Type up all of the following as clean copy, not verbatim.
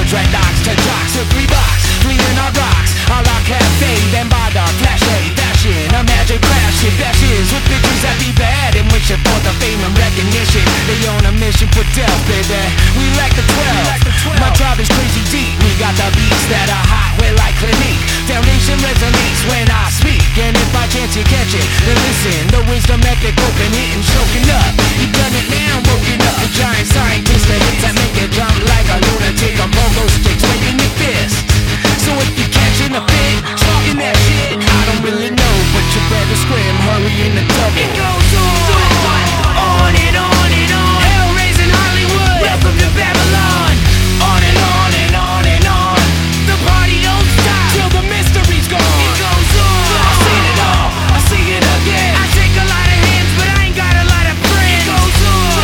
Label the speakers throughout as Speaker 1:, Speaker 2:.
Speaker 1: dreadlocks to jocks to 3 blocks, fleeing our rocks. A la cafe, then by the flash, fashion, a magic crash. It bashes with bitches that be bad and wishing for the fame and recognition. They on a mission for death, baby. We like the 12. My tribe is crazy deep. We got the beats that are hot, we're like Clinique. Foundation resonates when I speak, and if by chance you catch it, then listen. The wisdom epic, open it and choking up. You done it now, woken up. A giant scientist, the hits that make it jump like a lunatic. I'm pogo sticks, waving your fist. So if you're catching a fit, talking that shit, I don't really know, but you better scream, hurry in the double. It goes on and on and on. Hell-raising Hollywood, welcome to Babylon. On and on and on and on. The party don't stop till the mystery's gone. It goes on. I've seen it all, I see it again. I shake a lot of hands, but I ain't got a lot of friends. It goes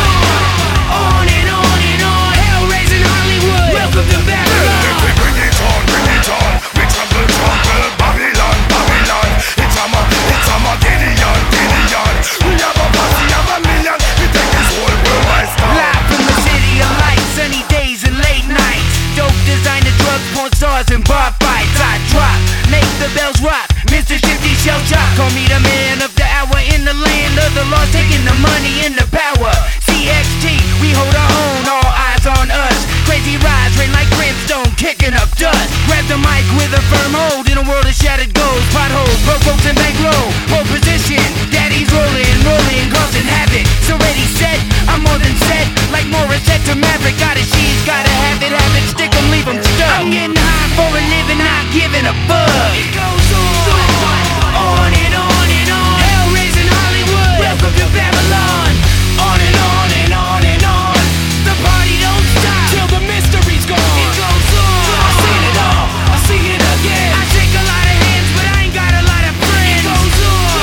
Speaker 1: on and on and on. Hell-raising Hollywood, welcome to Babylon.
Speaker 2: Bring it on, we trample, Babylon, Babylon. It's a Gideon. We have a posse, have a million. We take this whole world by storm.
Speaker 1: Live from the city of lights, sunny days and late nights. Dope designer drugs, porn stars and bar fights. I drop, make the bells rock. Mr. Shifty Shell Shock, call me the man of the hour in the land of the lost, taking the money and the power. CXT, we hold our own, all eyes on us. Crazy rides, rain like brimstone, kicking up dust. Grab the mic with a firm hold in a world of shattered goals. Potholes, folks and bankroll. Pole position, daddy's rolling, causing havoc. So ready, set, I'm more than set. Like Morissette to Maverick, got it, she's gotta have it, stick 'em, leave 'em stuck. I'm getting high for a living, not giving a fuck. It goes on and on and on. Hell-raising Hollywood, welcome to Babylon. On and on and on and on. The party don't stop till the mystery's gone. It goes on. I've seen it all, I see it again. I shake a lot of hands, but I ain't got a lot of friends. It goes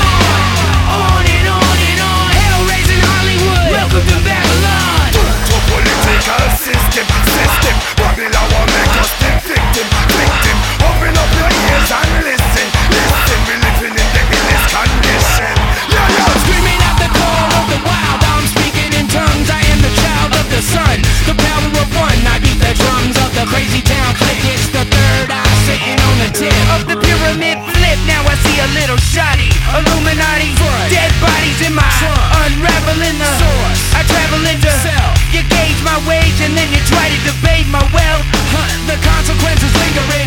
Speaker 1: on and on and on. Hell-raising Hollywood, welcome to Babylon.
Speaker 2: To political system. Babylon will make us the victim. Open up your ears and listen. We living in the illest condition.
Speaker 1: I'm screaming out the call of the wild. I'm speaking in tongues. I am the child of the sun. The power of one. I beat the drums of the crazy town click. It's the third eye sitting on the tip of the pyramid flip. Now I see a little shoddy Illuminati. Dead bodies in my unraveling the source. I travel into hell. You gauge my wage and then you try to debate my wealth. The consequences lingering.